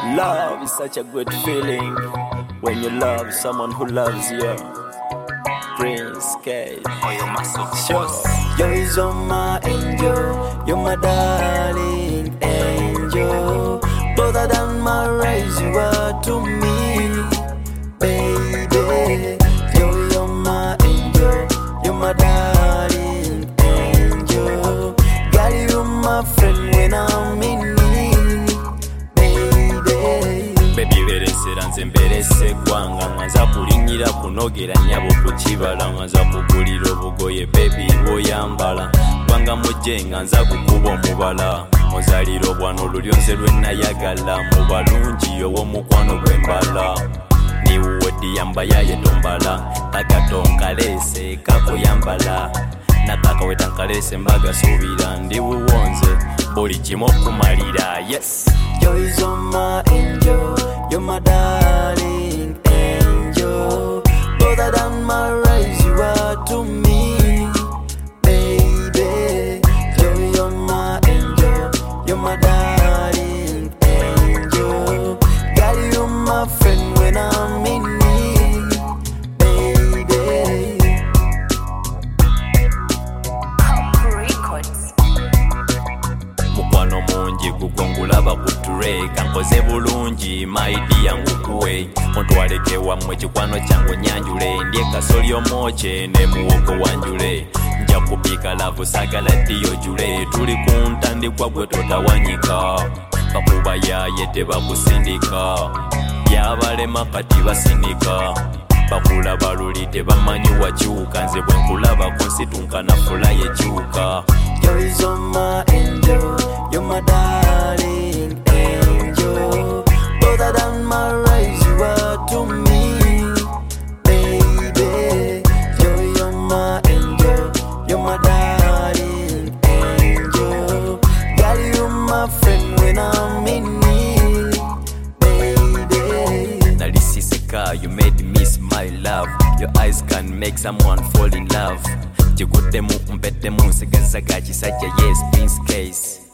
Love is such a good feeling when you love someone who loves you. Prince K. Sure. You're my angel, you're my darling angel. Closer than my rise, you are to me, baby. You're my angel, you're my darling angel. Got you my friend when I'm in need, baby. Baby beresera nze mberese gwanga nganza kulinyira kunogera nyabo kukibala nganza kugulira obugoye baby bwoyambala gwanga mujenga nza kukuba omubala muzaliro bwano lulyonze lwenayagala mu balungi ow'omukwano gwembala niwodi yambaya yetombala takatonkalese kakoyambala nakakawetankaleese mbaga suubira ndi buwonze buli kimu okumalira. Yes, you're my angel, you're my darling angel. Closer than my rise, you are to me, baby. You're my angel, you're my darling angel. Got you my friend when I'm in need, baby. Mukwano mungi gugongulaba kutureka nkoze bulungi maidi yangu kuwe ontwaleke wammwe kikwano kyangu nyanjule ndye kasoli omwoke ne muwogo wanjule nja kupika lavu sagala ddiyo jule tuli ku ntandikwa gwe totawanyika bakuba yaye tebakusindika byabalema kati basinika bakulaba luli tebamanyi wakyuka nze bwe nkulaba kunsitunka nafula yekyuka. You're my angel, you're my darling angel. Closer than my rise, you are to me, baby. You're my angel, you're my darling angel. Got you my friend when I'm in need, baby. Nalisisika, you made me smile, love. Your eyes can make someone fall in love. Chikuddemu mpetemu nsigaza ga kisajja, yes, Prince Case.